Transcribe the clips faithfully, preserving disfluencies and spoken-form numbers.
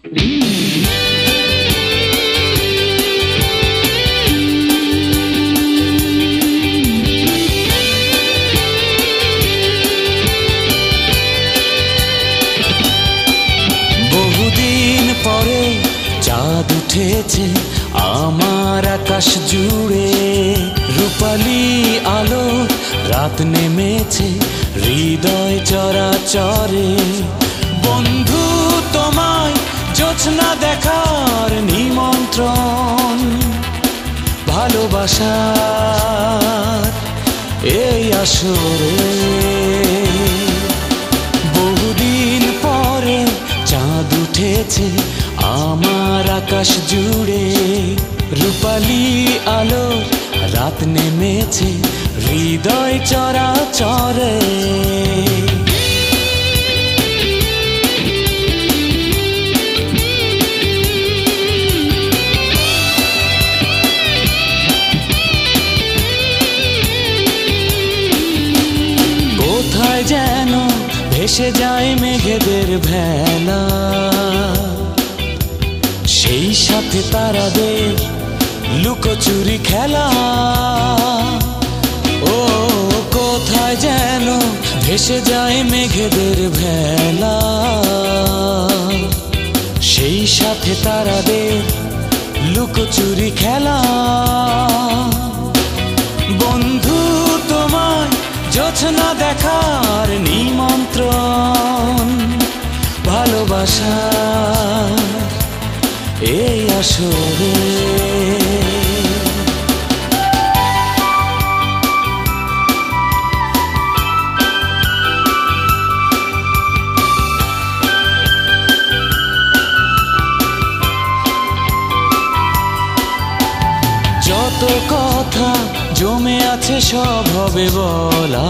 বহুদিন পরে চাঁদ উঠেছে আমার আকাশ জুড়ে, রূপালী আলো রাত নেমেছে হৃদয় চরাচরে। বন্ধু তোমায় জোছনা দেখার নিমন্ত্রণ, ভালোবাসার এই আসরে। বহুদিন পরে চাঁদ উঠেছে আমার আকাশ জুড়ে, রূপালী আলো রাত নেমেছে হৃদয় চরাচরে। কোথায় যেন ভেসে যায় মেঘেদের ভেলা, সেই সাথে তারাদের লুকোচুরি খেলা। ও কোথায় যেন ভেসে যায় মেঘেদের ভেলা, সেই সাথে তারাদের লুকোচুরি খেলা। বন্ধু তোমায় জোছনা দেখার নিমন্ত্রণ, ভালোবাসা এই আসরে। যত কথা জমে আছে সব হবে বলা,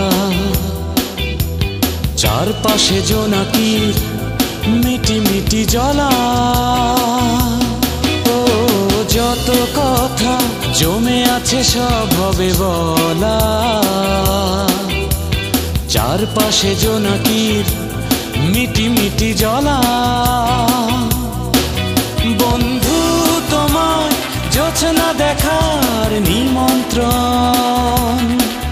চারপাশে জোনাকির মিটি মিটি জ্বলা। ও যত কথা জমে আছে সব হবে বলা, চারপাশে জোনাকির মিটি মিটি জ্বলা। বন্ধু তোমায় জোছনা দেখার নিমন্ত্রণ,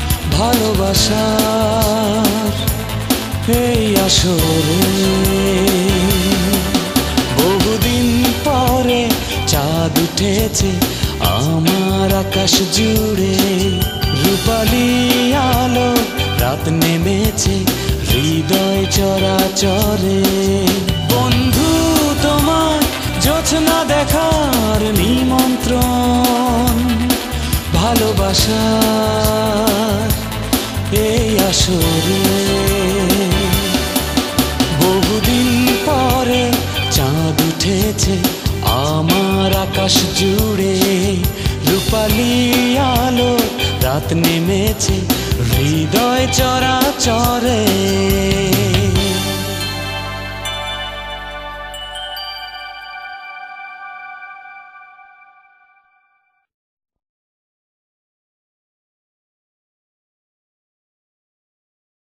ভালোবাসার এই আসরে। বহুদিন পরে চাঁদ উঠেছে আমার আকাশ জুড়ে, রূপালী আলো রাত নেমেছে হৃদয় চরাচরে। বন্ধু তোমার জোছনা দেখার নিমন্ত্রণ, ভালোবাসার এই আসরে। বহুদিন পরে চাঁদ উঠেছে আমার আকাশ জুড়ে, রূপালী আলো রাত নেমেছে হৃদয় চরাচরে।